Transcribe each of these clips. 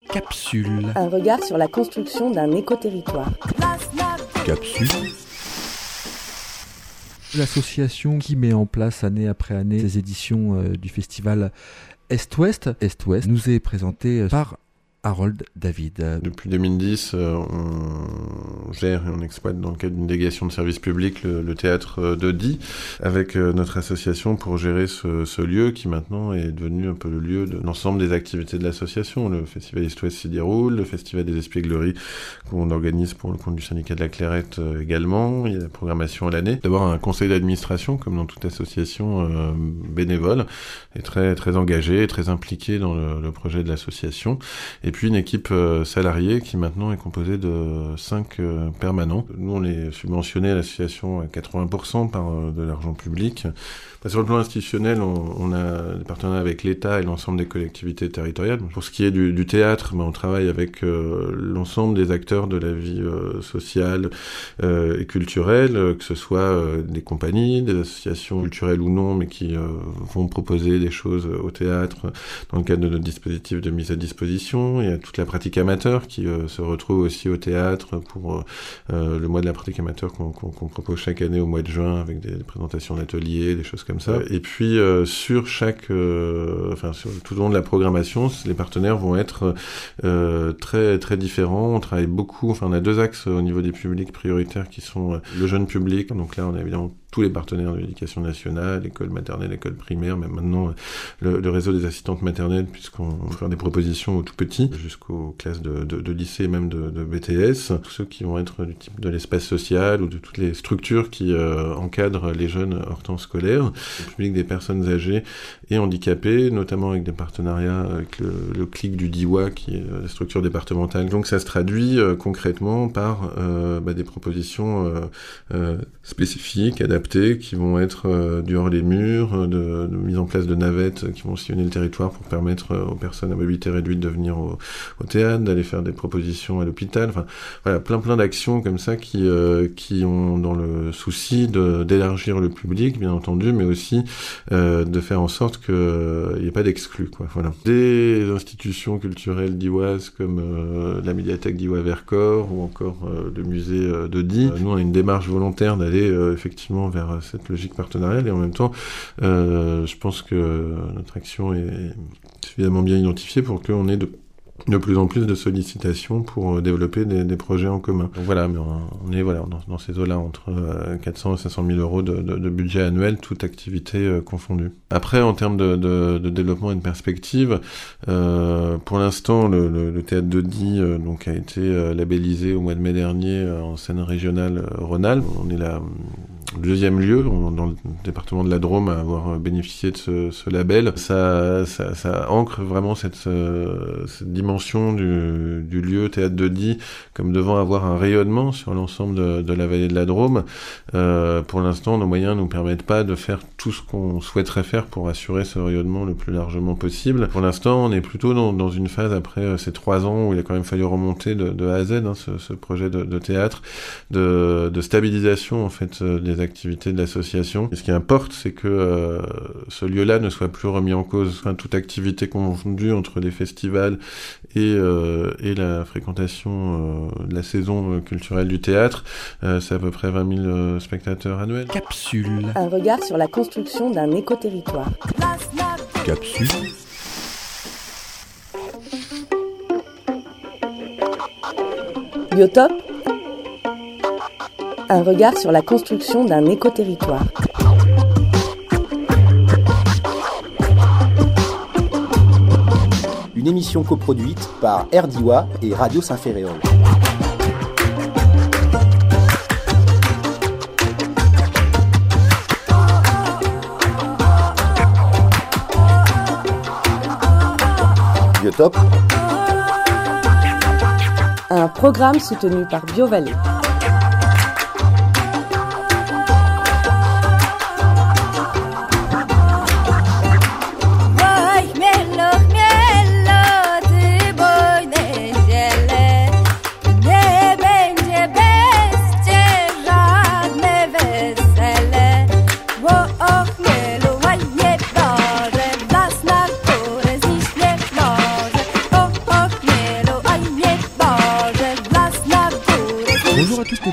Capsule. Un regard sur la construction d'un éco-territoire. Capsule. L'association qui met en place année après année les éditions du festival Est-Ouest. Est-Ouest nous est présenté par Harold David. Depuis 2010, on gère et on exploite dans le cadre d'une délégation de service public le théâtre de Die avec notre association pour gérer ce lieu qui maintenant est devenu un peu le lieu de l'ensemble des activités de l'association. Le festival Est-Ouest s'y déroule, le festival des Espiègleries qu'on organise pour le compte du syndicat de la Clairette également. Il y a la programmation à l'année. D'abord un conseil d'administration comme dans toute association bénévole et très très engagé, très impliqué dans le projet de l'association. Et puis une équipe salariée qui maintenant est composée de 5 permanents. Nous, on est subventionnés à l'association à 80% par de l'argent public. Sur le plan institutionnel, on a des partenariats avec l'État et l'ensemble des collectivités territoriales. Pour ce qui est du théâtre, on travaille avec l'ensemble des acteurs de la vie sociale et culturelle, que ce soit des compagnies, des associations culturelles ou non, mais qui vont proposer des choses au théâtre dans le cadre de notre dispositif de mise à disposition. Il y a toute la pratique amateur qui se retrouve aussi au théâtre pour le mois de la pratique amateur qu'on propose chaque année au mois de juin avec des présentations d'ateliers, des choses comme ça. Et puis sur tout au long de la programmation, les partenaires vont être très très différents. On travaille beaucoup. On a 2 axes au niveau des publics prioritaires qui sont le jeune public. Donc là, on a évidemment tous les partenaires de l'éducation nationale, l'école maternelle, l'école primaire, même maintenant le réseau des assistantes maternelles, puisqu'on va faire des propositions aux tout petits, jusqu'aux classes de lycée, même de BTS. Tous ceux qui vont être du type de l'espace social ou de toutes les structures qui encadrent les jeunes hors temps scolaire, le public des personnes âgées et handicapées, notamment avec des partenariats avec le CLIC du DIWA, qui est la structure départementale. Donc ça se traduit concrètement par des propositions spécifiques, adaptées, qui vont être du hors les murs, de mise en place de navettes qui vont sillonner le territoire pour permettre aux personnes à mobilité réduite de venir au théâtre, d'aller faire des propositions à l'hôpital. Enfin, voilà, plein d'actions comme ça qui ont dans le souci d'élargir le public, bien entendu, mais aussi de faire en sorte qu'il n'y ait pas d'exclus, quoi. Voilà. Des institutions culturelles dioises comme la médiathèque d'Iwa-Vercors ou encore le musée de Die. Nous, on a une démarche volontaire d'aller effectivement vers cette logique partenariale et en même temps, je pense que notre action est suffisamment bien identifiée pour qu'on ait de plus en plus de sollicitations pour développer des projets en commun. Donc voilà, mais on est dans ces eaux-là, entre 400 et 500 000 euros de budget annuel, toute activité confondue. Après, en termes de développement et de perspective, pour l'instant, le théâtre de Die a été labellisé au mois de mai dernier en scène régionale Rhône-Alpes. On est le 2e lieu dans le département de la Drôme à avoir bénéficié de ce label. Ça ancre vraiment cette dimension du lieu théâtre de Die comme devant avoir un rayonnement sur l'ensemble de la vallée de la Drôme. Pour l'instant, nos moyens ne nous permettent pas de faire tout ce qu'on souhaiterait faire pour assurer ce rayonnement le plus largement possible. Pour l'instant, on est plutôt dans une phase après ces 3 ans où il a quand même fallu remonter de A à Z ce projet de théâtre, de stabilisation en fait des activités de l'association. Et ce qui importe, c'est que ce lieu-là ne soit plus remis en cause. Enfin, toute activité confondue entre les festivals et la fréquentation de la saison culturelle du théâtre, c'est à peu près 20 000 spectateurs annuels. Capsule. Un regard sur la construction d'un éco-territoire. Capsule. Biotope. Un regard sur la construction d'un éco-territoire. Une émission coproduite par RDIWA et Radio Saint-Ferréol. Biotope. Un programme soutenu par BioVallée.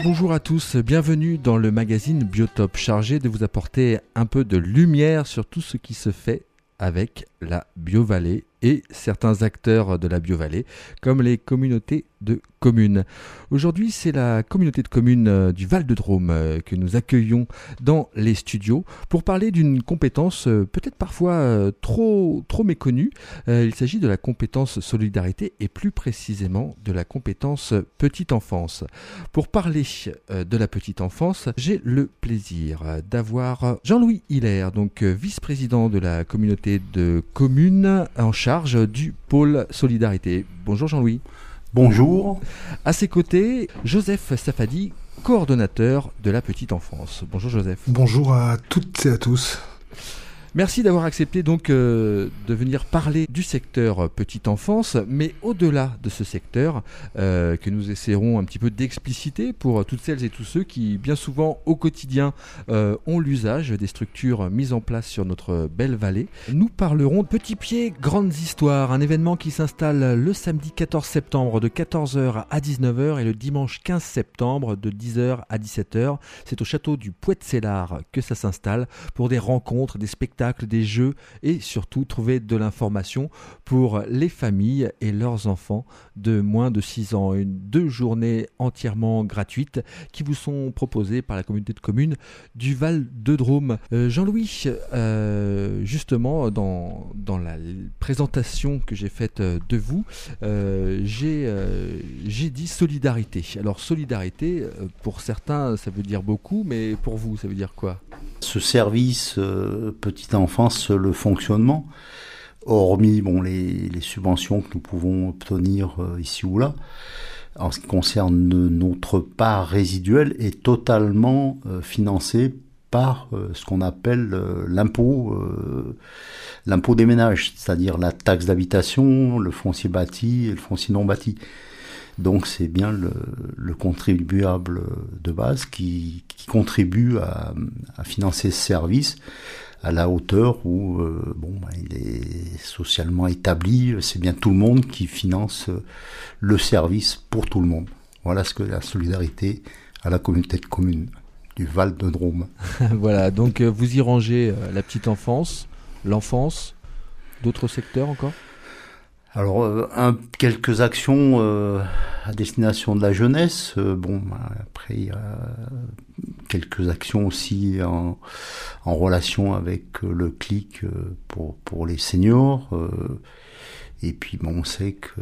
Bonjour à tous, bienvenue dans le magazine Biotope, chargé de vous apporter un peu de lumière sur tout ce qui se fait avec la Biovallée et certains acteurs de la Biovallée, comme les communautés de communes. Aujourd'hui, c'est la communauté de communes du Val-de-Drôme que nous accueillons dans les studios pour parler d'une compétence peut-être parfois trop méconnue. Il s'agit de la compétence solidarité et plus précisément de la compétence petite enfance. Pour parler de la petite enfance, j'ai le plaisir d'avoir Jean-Louis Hilaire, donc vice-président de la communauté de communes en charge du pôle solidarité. Bonjour Jean-Louis. Bonjour. À ses côtés, Joseph Safadi, coordonnateur de la petite enfance. Bonjour Joseph. Bonjour à toutes et à tous. Merci d'avoir accepté donc de venir parler du secteur petite enfance, mais au-delà de ce secteur que nous essaierons un petit peu d'expliciter pour toutes celles et tous ceux qui bien souvent au quotidien ont l'usage des structures mises en place sur notre belle vallée. Nous parlerons de Petit Pied, Grandes Histoires, un événement qui s'installe le samedi 14 septembre de 14h à 19h et le dimanche 15 septembre de 10h à 17h. C'est au château du Poët-Célard que ça s'installe pour des rencontres, des spectacles, des jeux et surtout trouver de l'information pour les familles et leurs enfants de moins de 6 ans. 2 journées entièrement gratuites qui vous sont proposées par la communauté de communes du Val-de-Drôme. Jean-Louis, justement dans la présentation que j'ai faite de vous, j'ai dit solidarité. Alors solidarité, pour certains ça veut dire beaucoup, mais pour vous ça veut dire quoi ? Ce service petite enfance, le fonctionnement, hormis les subventions que nous pouvons obtenir ici ou là, en ce qui concerne notre part résiduelle, est totalement financé par ce qu'on appelle l'impôt des ménages, c'est-à-dire la taxe d'habitation, le foncier bâti et le foncier non bâti. Donc c'est bien le contribuable de base qui contribue à financer ce service à la hauteur où il est socialement établi. C'est bien tout le monde qui finance le service pour tout le monde. Voilà ce que la solidarité à la communauté de communes du Val-de-Drôme. Voilà, donc vous y rangez la petite enfance, l'enfance, d'autres secteurs encore ? Alors, quelques actions à destination de la jeunesse. Après, il y a quelques actions aussi en relation avec le CLIC pour les seniors. Et puis, on sait que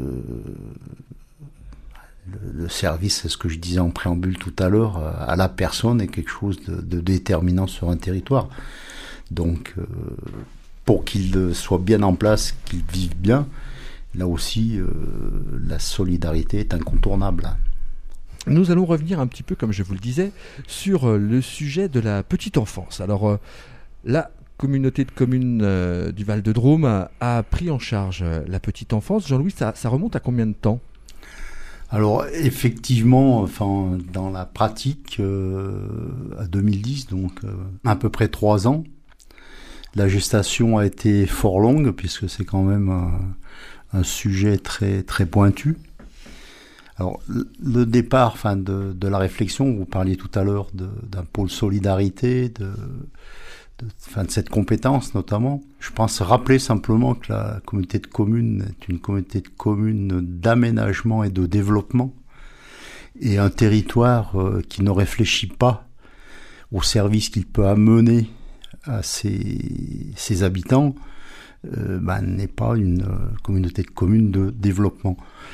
le service, c'est ce que je disais en préambule tout à l'heure, à la personne est quelque chose de déterminant sur un territoire. Donc, pour qu'il soit bien en place, qu'il vive bien, là aussi, la solidarité est incontournable. Nous allons revenir un petit peu, comme je vous le disais, sur le sujet de la petite enfance. Alors, la communauté de communes du Val-de-Drôme a pris en charge la petite enfance. Jean-Louis, ça remonte à combien de temps ? Alors effectivement, dans la pratique, à 2010, donc à peu près 3 ans, la gestation a été fort longue puisque c'est quand même un sujet très très pointu. Alors le départ, de la réflexion, vous parliez tout à l'heure d'un pôle solidarité, de cette compétence notamment. Je pense rappeler simplement que la communauté de communes est une communauté de communes d'aménagement et de développement, et un territoire qui ne réfléchit pas aux services qu'il peut amener à ses habitants n'est pas une communauté de communes de développement.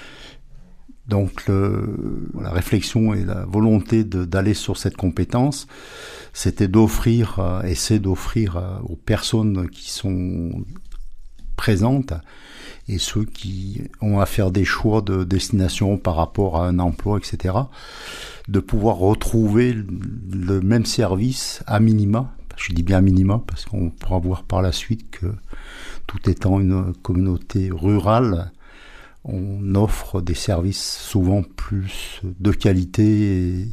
Donc la réflexion et la volonté d'aller sur cette compétence, c'était essayer d'offrir aux personnes qui sont présentes et ceux qui ont à faire des choix de destination par rapport à un emploi, etc., de pouvoir retrouver le même service à minima. Je dis bien à minima parce qu'on pourra voir par la suite que tout étant une communauté rurale, on offre des services souvent plus de qualité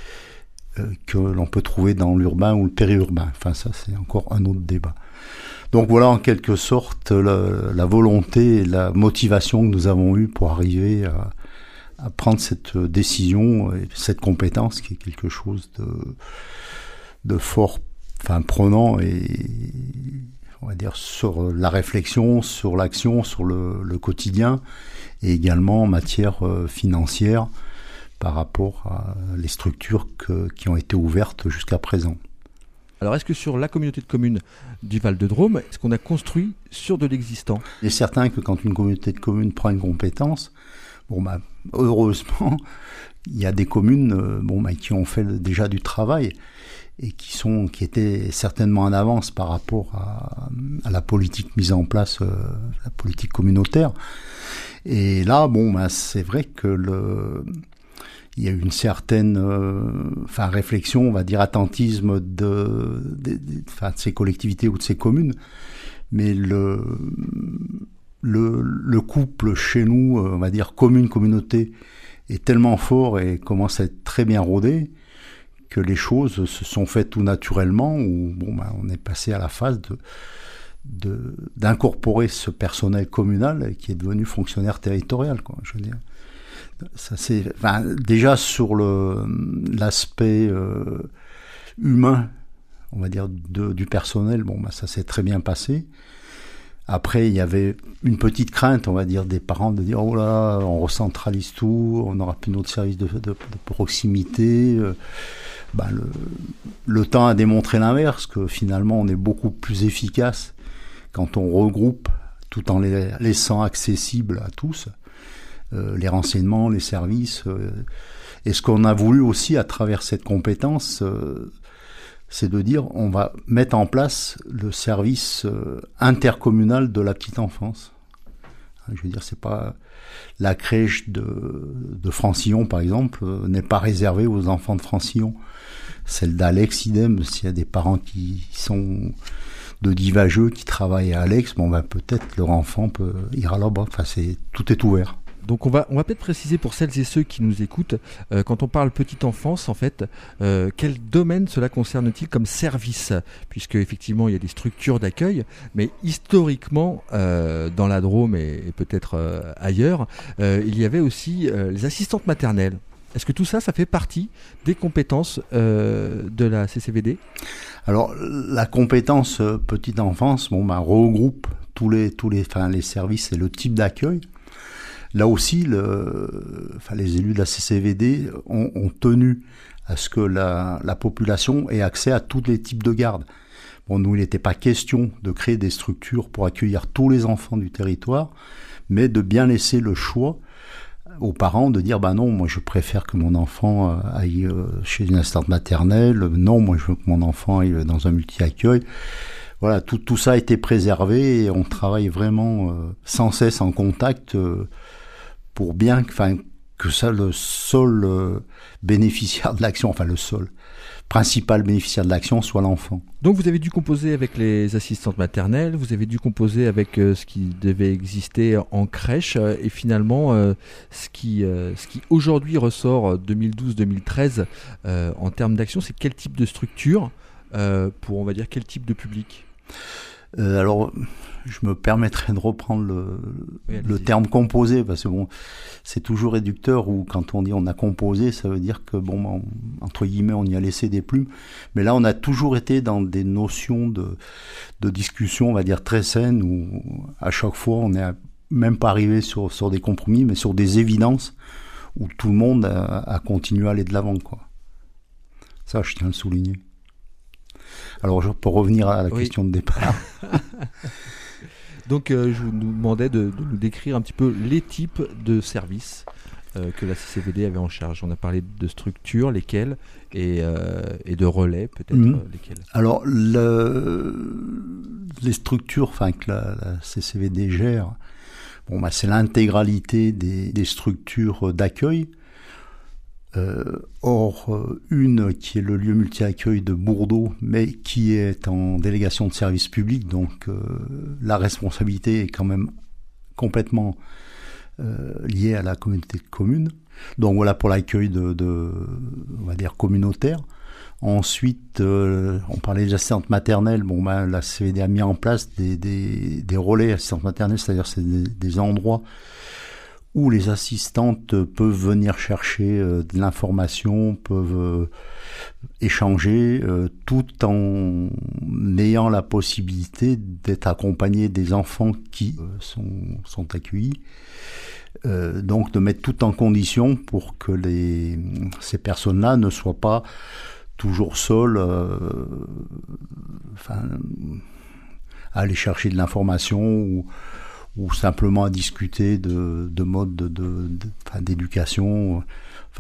que l'on peut trouver dans l'urbain ou le périurbain. Enfin, ça, c'est encore un autre débat. Donc voilà, en quelque sorte, la volonté et la motivation que nous avons eue pour arriver à prendre cette décision et cette compétence qui est quelque chose de fort, prenant et on va dire sur la réflexion, sur l'action, sur le quotidien et également en matière financière par rapport à les structures qui ont été ouvertes jusqu'à présent. Alors, est-ce que sur la communauté de communes du Val-de-Drôme, est-ce qu'on a construit sur de l'existant ? Il est certain que quand une communauté de communes prend une compétence, heureusement, il y a des communes qui ont fait déjà du travail et qui étaient certainement en avance par rapport à la politique mise en place, la politique communautaire. Et là, c'est vrai que il y a eu une certaine réflexion, on va dire attentisme de ces collectivités ou de ces communes, mais le couple chez nous, on va dire commune-communauté, est tellement fort et commence à être très bien rodé que les choses se sont faites tout naturellement, où on est passé à la phase d'incorporer ce personnel communal qui est devenu fonctionnaire territorial, quoi, je veux dire. Ça c'est déjà sur l'aspect humain, on va dire du personnel, ça s'est très bien passé. Après, il y avait une petite crainte, on va dire, des parents de dire oh là, on recentralise tout, on n'aura plus notre service de proximité. Le temps a démontré l'inverse, que finalement on est beaucoup plus efficace quand on regroupe tout en les laissant accessibles à tous. Les renseignements, les services. Et ce qu'on a voulu aussi à travers cette compétence, c'est de dire on va mettre en place le service intercommunal de la petite enfance. Je veux dire, c'est pas la crèche de Francillon, par exemple, n'est pas réservée aux enfants de Francillon. Celle d'Alex, idem, s'il y a des parents qui sont de Divageux, qui travaillent à Alex, peut-être leur enfant ira là-bas. Tout est ouvert. Donc on va peut-être préciser pour celles et ceux qui nous écoutent, quand on parle petite enfance, en fait, quel domaine cela concerne-t-il comme service ? Puisque effectivement il y a des structures d'accueil, mais historiquement dans la Drôme et peut-être ailleurs, il y avait aussi les assistantes maternelles. Est-ce que tout ça fait partie des compétences de la CCVD ? Alors la compétence petite enfance, regroupe tous les services et le type d'accueil. Là aussi, les élus de la CCVD ont tenu à ce que la population ait accès à tous les types de gardes. Nous, il n'était pas question de créer des structures pour accueillir tous les enfants du territoire, mais de bien laisser le choix aux parents de dire non, moi je préfère que mon enfant aille chez une assistante maternelle, non, moi je veux que mon enfant aille dans un multi-accueil. Voilà, tout ça a été préservé et on travaille vraiment sans cesse en contact pour bien que ça, le seul bénéficiaire de l'action, le seul principal bénéficiaire de l'action soit l'enfant. Donc vous avez dû composer avec les assistantes maternelles, vous avez dû composer avec ce qui devait exister en crèche et finalement ce qui aujourd'hui ressort 2012-2013 en termes d'action, c'est quel type de structure pour, on va dire, quel type de public ? Alors, je me permettrai de reprendre le terme composé, parce que c'est toujours réducteur, ou quand on dit on a composé, ça veut dire que, entre guillemets, on y a laissé des plumes. Mais là, on a toujours été dans des notions de discussion, on va dire, très saines, où à chaque fois, on n'est même pas arrivé sur des compromis, mais sur des évidences, où tout le monde a continué à aller de l'avant, quoi. Ça, je tiens à le souligner. Alors, pour revenir à la question de départ. Donc, je vous demandais de nous décrire un petit peu les types de services que la CCVD avait en charge. On a parlé de structures, lesquelles, et de relais, peut-être, lesquelles. Alors, les structures que la CCVD gère, c'est l'intégralité des structures d'accueil. Une qui est le lieu multi-accueil de Bourdeau, mais qui est en délégation de service public, donc la responsabilité est quand même complètement liée à la communauté de communes. Donc voilà pour l'accueil on va dire communautaire. Ensuite, on parlait des assistantes maternelles. La CVD a mis en place des relais assistantes maternelles, c'est-à-dire c'est des endroits où les assistantes peuvent venir chercher de l'information, peuvent échanger, tout en ayant la possibilité d'être accompagné des enfants qui sont accueillis. Donc de mettre tout en condition pour que ces personnes-là ne soient pas toujours seules, à aller chercher de l'information ou simplement à discuter de modes d'éducation.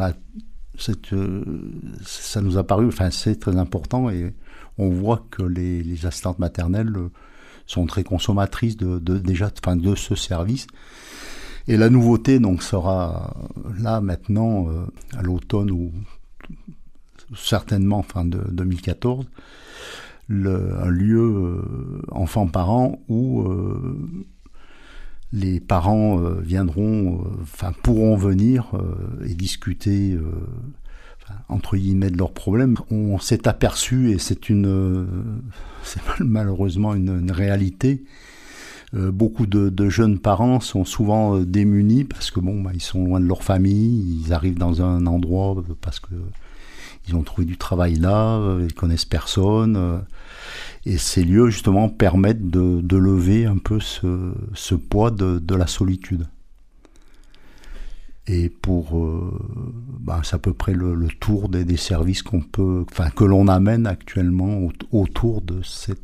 Ça nous a paru, c'est très important, et on voit que les assistantes maternelles sont très consommatrices de ce service. Et la nouveauté donc sera là maintenant à l'automne ou certainement fin de 2014, un lieu enfants-parents où les parents pourront venir et discuter entre guillemets de leurs problèmes. On s'est aperçu, et c'est malheureusement une réalité, beaucoup de jeunes parents sont souvent démunis parce que ils sont loin de leur famille, ils arrivent dans un endroit parce que ils ont trouvé du travail là, ils connaissent personne, et ces lieux justement permettent de lever un peu ce poids de la solitude. Et c'est à peu près le tour des services que l'on amène actuellement autour de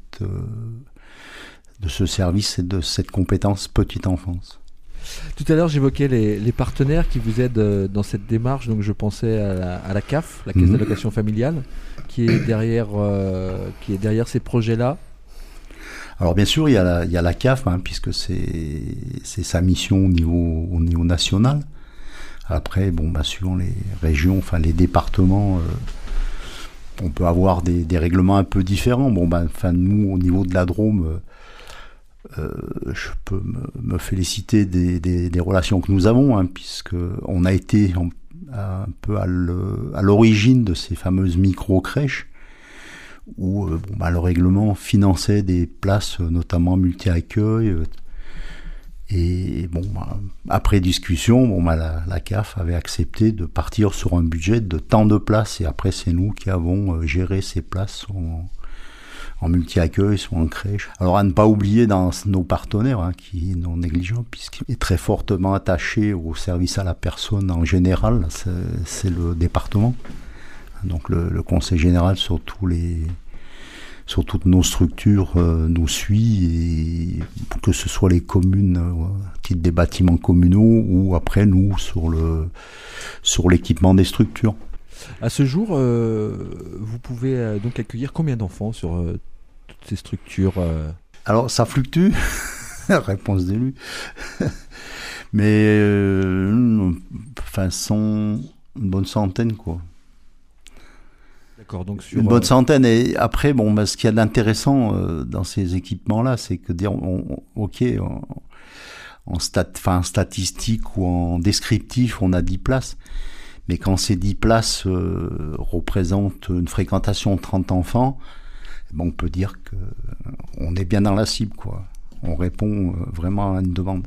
ce service et de cette compétence petite enfance. Tout à l'heure, j'évoquais les partenaires qui vous aident dans cette démarche. Donc, je pensais à la CAF, la Caisse d'allocation familiale, qui est derrière ces projets-là. Alors, bien sûr, il y a la CAF, puisque c'est sa mission au niveau national. Après, suivant les régions, les départements, on peut avoir des règlements un peu différents. Nous, au niveau de la Drôme, je peux me féliciter des relations que nous avons, puisque on a été un peu à l'origine de ces fameuses micro-crèches où le règlement finançait des places notamment multi-accueil, et après discussion, la CAF avait accepté de partir sur un budget de tant de places, et après c'est nous qui avons géré ces places en multi-accueil, soit en crèche. Alors à ne pas oublier dans nos partenaires, qui est non négligeant, puisqu'il est très fortement attaché au service à la personne en général, c'est le département. Donc le conseil général sur toutes nos structures nous suit, et que ce soit les communes, titre des bâtiments communaux, ou après nous sur l'équipement des structures. À ce jour, vous pouvez donc accueillir combien d'enfants sur toutes ces structures Alors, ça fluctue, réponse d'élu. Mais, sont une bonne centaine, quoi. D'accord, donc une bonne centaine. Et après, ce qu'il y a d'intéressant dans ces équipements-là, c'est que en statistique ou en descriptif, on a 10 places. Mais quand ces 10 places représentent une fréquentation de 30 enfants, on peut dire qu'on est bien dans la cible, quoi. On répond vraiment à une demande.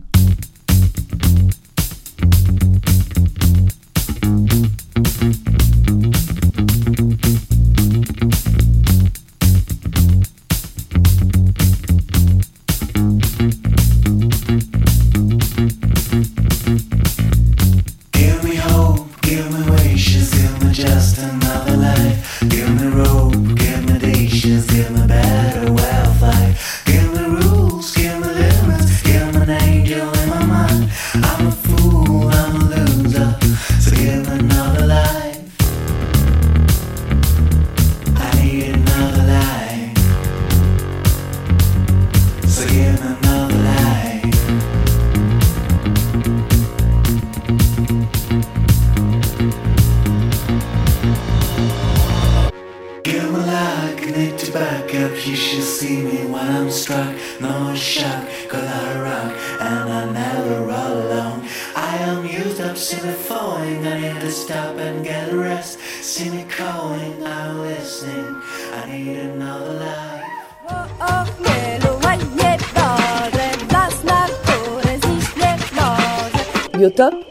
Biotope,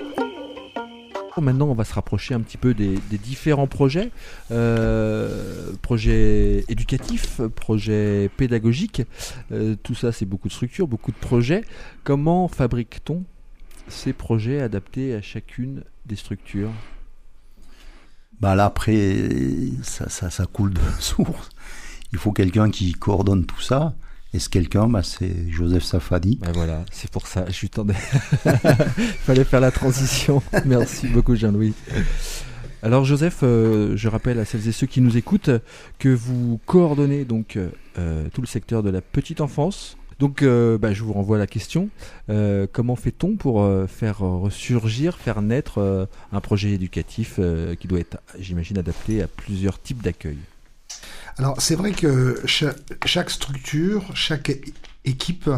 Maintenant, on va se rapprocher un petit peu des différents projets, projets éducatifs, projets pédagogiques. Tout ça, c'est beaucoup de structures, beaucoup de projets. Comment fabrique-t-on ces projets adaptés à chacune des structures ? Là, après, ça coule de source. Il faut quelqu'un qui coordonne tout ça. Et ce quelqu'un, c'est Joseph Safadi. Voilà, c'est pour ça. Il fallait faire la transition. Merci beaucoup, Jean-Louis. Alors, Joseph, je rappelle à celles et ceux qui nous écoutent que vous coordonnez donc tout le secteur de la petite enfance. Donc, je vous renvoie à la question. Comment fait-on pour faire ressurgir, faire naître un projet éducatif qui doit être, j'imagine, adapté à plusieurs types d'accueil ? Alors, c'est vrai que chaque structure, chaque équipe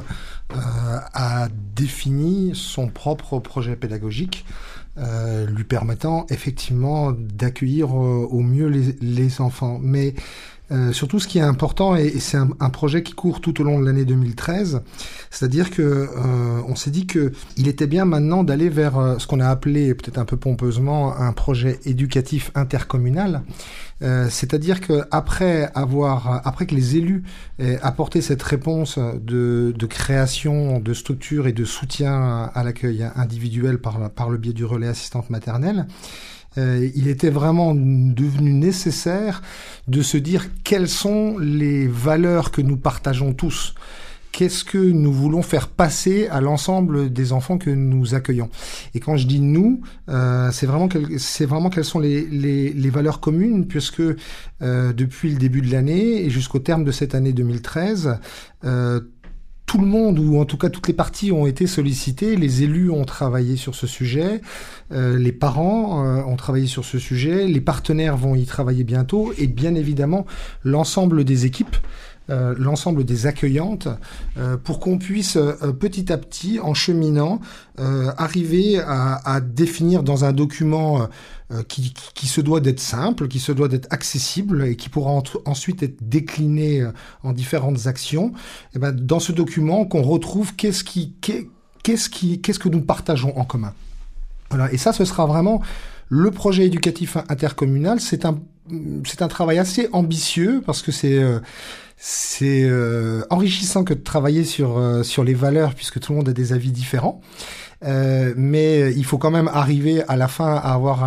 a défini son propre projet pédagogique, lui permettant effectivement d'accueillir au mieux les enfants. Mais surtout, ce qui est important, et c'est un projet qui court tout au long de l'année 2013, c'est-à-dire que on s'est dit que il était bien maintenant d'aller vers ce qu'on a appelé, peut-être un peu pompeusement, un projet éducatif intercommunal. C'est-à-dire que après que les élus aient apporté cette réponse de création de structures et de soutien à l'accueil individuel par le biais du relais assistante maternelle, il était vraiment devenu nécessaire de se dire quelles sont les valeurs que nous partageons tous. Qu'est-ce que nous voulons faire passer à l'ensemble des enfants que nous accueillons? Et quand je dis nous, c'est vraiment quelles sont les valeurs communes, puisque depuis le début de l'année et jusqu'au terme de cette année 2013, tout le monde, ou en tout cas toutes les parties, ont été sollicités. Les élus ont travaillé sur ce sujet, les parents ont travaillé sur ce sujet, les partenaires vont y travailler bientôt, et bien évidemment l'ensemble des équipes, l'ensemble des accueillantes, pour qu'on puisse petit à petit, en cheminant, arriver à définir dans un document qui se doit d'être simple, qui se doit d'être accessible et qui pourra ensuite être décliné en différentes actions. Et dans ce document, qu'on retrouve qu'est-ce que nous partageons en commun. Voilà. Et ça, ce sera vraiment le projet éducatif intercommunal. C'est un travail assez ambitieux parce que c'est enrichissant que de travailler sur les valeurs, puisque tout le monde a des avis différents. Mais il faut quand même arriver à la fin à avoir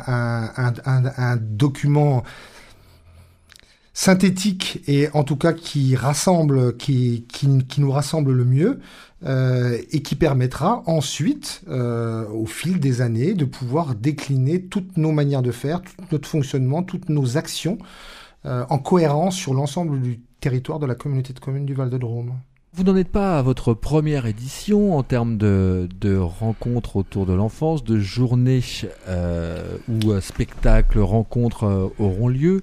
un document synthétique et en tout cas qui nous rassemble le mieux, et qui permettra ensuite, au fil des années, de pouvoir décliner toutes nos manières de faire, tout notre fonctionnement, toutes nos actions en cohérence sur l'ensemble du territoire de la communauté de communes du Val-de-Drôme. Vous n'en êtes pas à votre première édition en termes de rencontres autour de l'enfance, de journées où spectacles, rencontres auront lieu.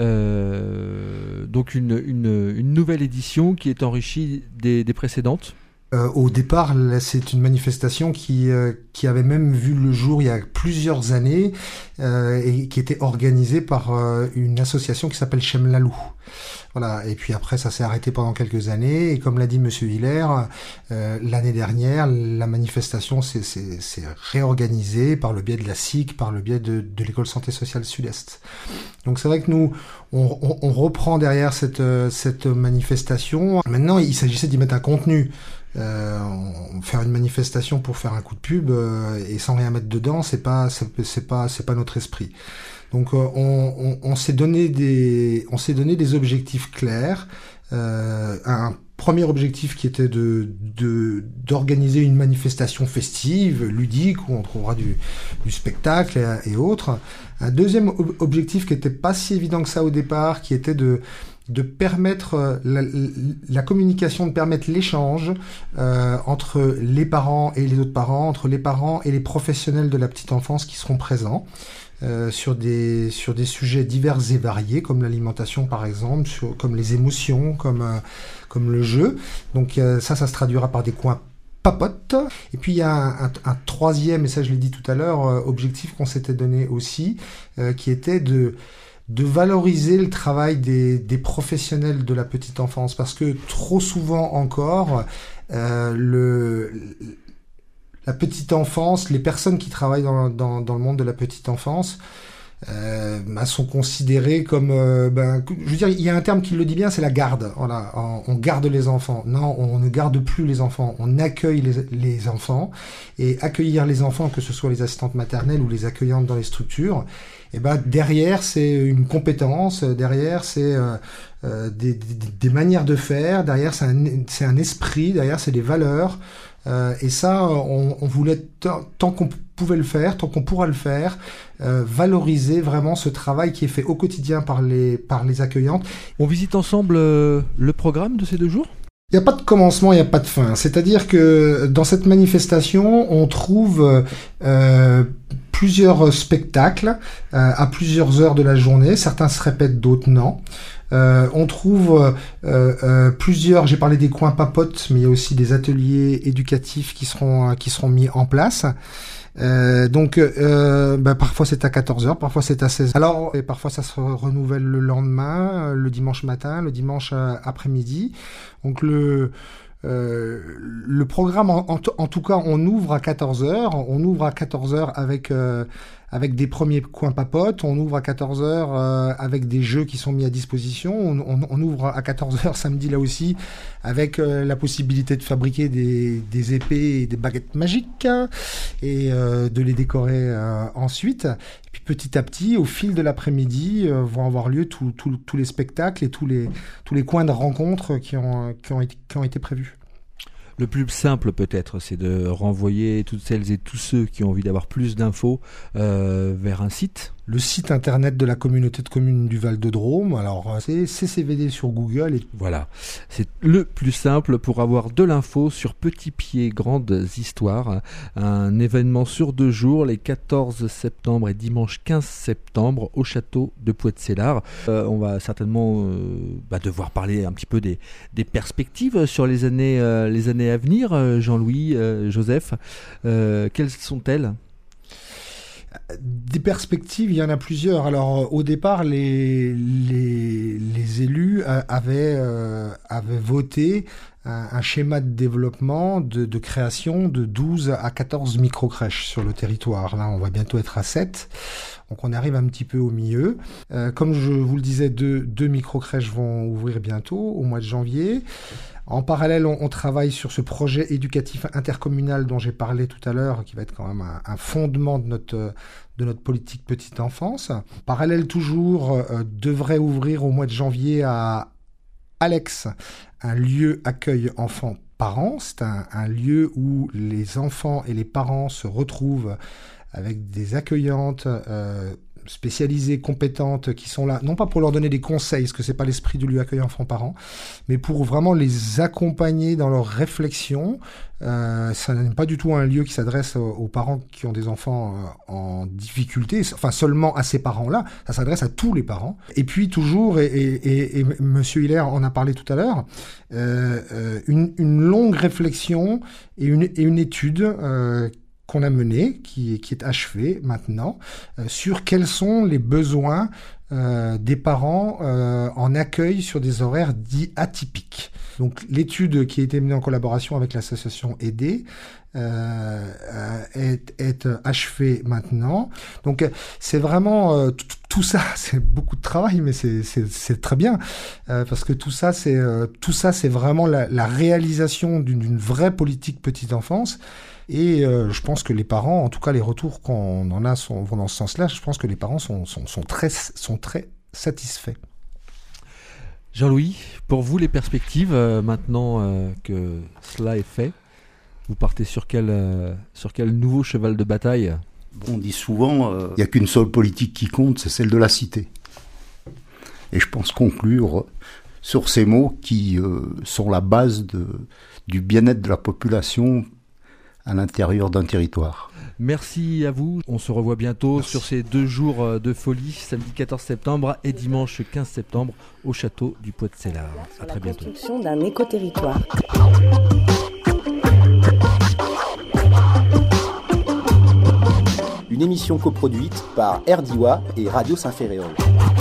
Donc une nouvelle édition qui est enrichie des précédentes. Au départ, là, c'est une manifestation qui avait même vu le jour il y a plusieurs années, et qui était organisée par une association qui s'appelle Chemlalou. Voilà. Et puis après, ça s'est arrêté pendant quelques années. Et comme l'a dit Monsieur Hiller, l'année dernière, la manifestation s'est réorganisée par le biais de la SIC, par le biais de l'école santé sociale Sud-Est. Donc c'est vrai que nous, on reprend derrière cette manifestation. Maintenant, il s'agissait d'y mettre un contenu. Faire une manifestation pour faire un coup de pub et sans rien mettre dedans, c'est pas notre esprit. Donc on s'est donné des objectifs clairs. Un premier objectif qui était d'organiser une manifestation festive, ludique, où on trouvera du spectacle et autres. Un deuxième objectif qui était pas si évident que ça au départ, qui était de permettre la communication, de permettre l'échange entre les parents et les autres parents, entre les parents et les professionnels de la petite enfance qui seront présents sur des sujets divers et variés, comme l'alimentation par exemple, comme les émotions, comme le jeu. Donc ça se traduira par des coins papote. Et puis il y a un troisième, et ça je l'ai dit tout à l'heure, objectif qu'on s'était donné aussi, qui était de valoriser le travail des professionnels de la petite enfance, parce que trop souvent encore, la petite enfance, les personnes qui travaillent dans le monde de la petite enfance sont considérées comme... je veux dire, il y a un terme qui le dit bien, c'est la garde. Voilà, on garde les enfants. Non, on ne garde plus les enfants. On accueille les enfants. Et accueillir les enfants, que ce soit les assistantes maternelles ou les accueillantes dans les structures, derrière, c'est une compétence. Derrière, c'est des manières de faire. Derrière, c'est un esprit. Derrière, c'est des valeurs. Et ça, on voulait, tant qu'on pouvait le faire, tant qu'on pourra le faire, valoriser vraiment ce travail qui est fait au quotidien par les accueillantes. On visite ensemble le programme de ces 2 jours ? Il n'y a pas de commencement, il n'y a pas de fin. C'est-à-dire que dans cette manifestation, on trouve plusieurs spectacles à plusieurs heures de la journée. Certains se répètent, d'autres non. On trouve plusieurs, j'ai parlé des coins papotes, mais il y a aussi des ateliers éducatifs qui seront mis en place. Parfois c'est à 14h, parfois c'est à 16h. Alors, et parfois ça se renouvelle le lendemain, le dimanche matin, le dimanche après-midi. Donc le programme, en tout cas, on ouvre à 14h. On ouvre à 14h avec des premiers coins papotes. On ouvre à 14h avec des jeux qui sont mis à disposition. On ouvre à 14h samedi là aussi avec la possibilité de fabriquer des épées et des baguettes magiques et de les décorer ensuite. Et puis petit à petit, au fil de l'après-midi, vont avoir lieu tous les spectacles et tous les coins de rencontre qui ont été prévus. Le plus simple peut-être, c'est de renvoyer toutes celles et tous ceux qui ont envie d'avoir plus d'infos vers un site. Le site internet de la communauté de communes du Val-de-Drôme, alors c'est CCVD sur Google. Voilà, c'est le plus simple pour avoir de l'info sur Petit Pied Grandes Histoires, un événement sur 2 jours, les 14 septembre et dimanche 15 septembre au château de Poët-Sellard. On va certainement devoir parler un petit peu des perspectives sur les années à venir. Jean-Louis, Joseph, quelles sont-elles ? Des perspectives, il y en a plusieurs. Alors, au départ, les élus avaient voté un schéma de développement de création de 12 à 14 microcrèches sur le territoire. Là, on va bientôt être à 7. Donc, on arrive un petit peu au milieu. Comme je vous le disais, deux microcrèches vont ouvrir bientôt, au mois de janvier. En parallèle, on travaille sur ce projet éducatif intercommunal dont j'ai parlé tout à l'heure, qui va être quand même un fondement de notre politique petite enfance. En parallèle, toujours, devrait ouvrir au mois de janvier à Alex un lieu accueil enfants-parents. C'est un lieu où les enfants et les parents se retrouvent avec des accueillantes spécialisées, compétentes, qui sont là, non pas pour leur donner des conseils, parce que c'est pas l'esprit du lieu accueil enfants-parents, mais pour vraiment les accompagner dans leur réflexion. Ça n'est pas du tout un lieu qui s'adresse aux parents qui ont des enfants en difficulté, enfin seulement à ces parents-là, ça s'adresse à tous les parents. Et puis toujours, et Monsieur Hilaire en a parlé tout à l'heure, une longue réflexion et une étude qu'on a menée, qui est achevée maintenant, sur quels sont les besoins des parents en accueil sur des horaires dits atypiques. Donc l'étude qui a été menée en collaboration avec l'association Aider est achevée maintenant. Donc c'est vraiment tout ça, c'est beaucoup de travail, mais c'est très bien parce que tout ça c'est vraiment la réalisation d'une vraie politique petite enfance. Et je pense que les parents, en tout cas les retours qu'on en a vont dans ce sens-là. Je pense que les parents sont très satisfaits. Jean-Louis, pour vous les perspectives maintenant que cela est fait, vous partez sur quel nouveau cheval de bataille ? On dit souvent, il n'y a qu'une seule politique qui compte, c'est celle de la cité. Et je pense conclure sur ces mots qui sont la base du bien-être de la population à l'intérieur d'un territoire. Merci à vous. On se revoit bientôt sur ces 2 jours de folie, samedi 14 septembre et dimanche 15 septembre au château du Poët-Sellard. À très bientôt. Construction d'un éco-territoire. Une émission coproduite par RDIWA et Radio Saint-Ferréol.